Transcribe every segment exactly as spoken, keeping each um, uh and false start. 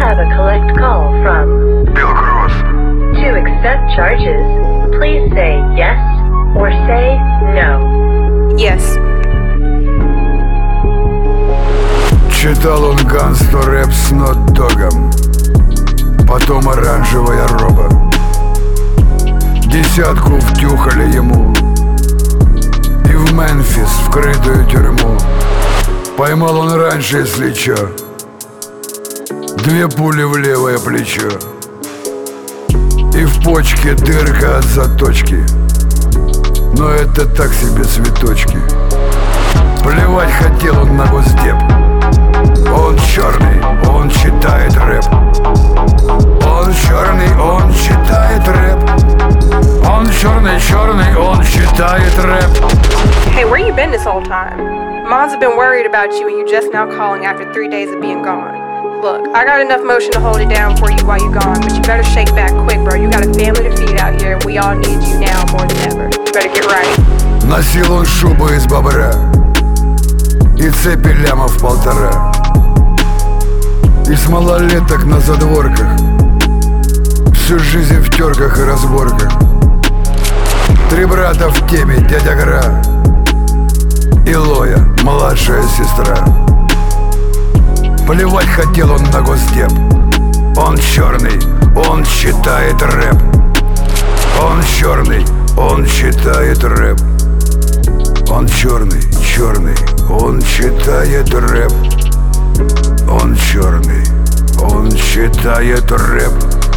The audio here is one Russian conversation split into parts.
have a collect call from Bill Cross. To accept charges, please say yes or say no. Yes. Читал он гангсту рэп с нот-догом, потом оранжевая роба. Десятку втюхали ему и в Мемфис, в крытую тюрьму. Поймал он раньше, если чё, две пули в левое плечо, и в почке дырка от заточки. Но это так себе цветочки. Плевать хотел он на госдеп. Он черный, он читает рэп. Он черный, он читает рэп. Он черный, черный, он читает рэп. Hey, where you been this whole time? Moms have been worried about you and you just now calling after three days of being gone. Look, I got enough motion to hold it down for you while you gone, but you better shake back quick, bro. You got a family to feed out here and we all need you now more than ever. You better get right. Носил он шубу из бобра и цепи лямов полтора, и с малолеток на задворках, всю жизнь в терках и разборках. Три брата в теме, дядя Гра и Лоя, младшая сестра. Плевать хотел он на госдеп. Он черный, он читает рэп. Он черный, он читает рэп. Он черный, черный, он читает рэп. Он черный, он читает рэп.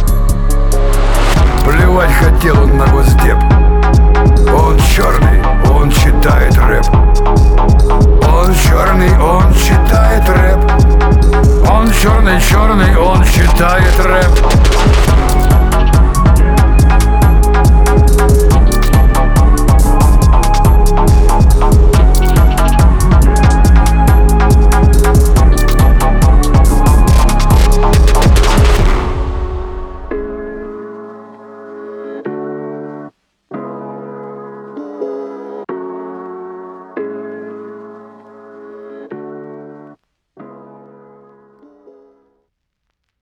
Плевать хотел он на госдеп. Он черный, он читает рэп. Он черный, он читает рэп. Он черный, черный, он читает рэп.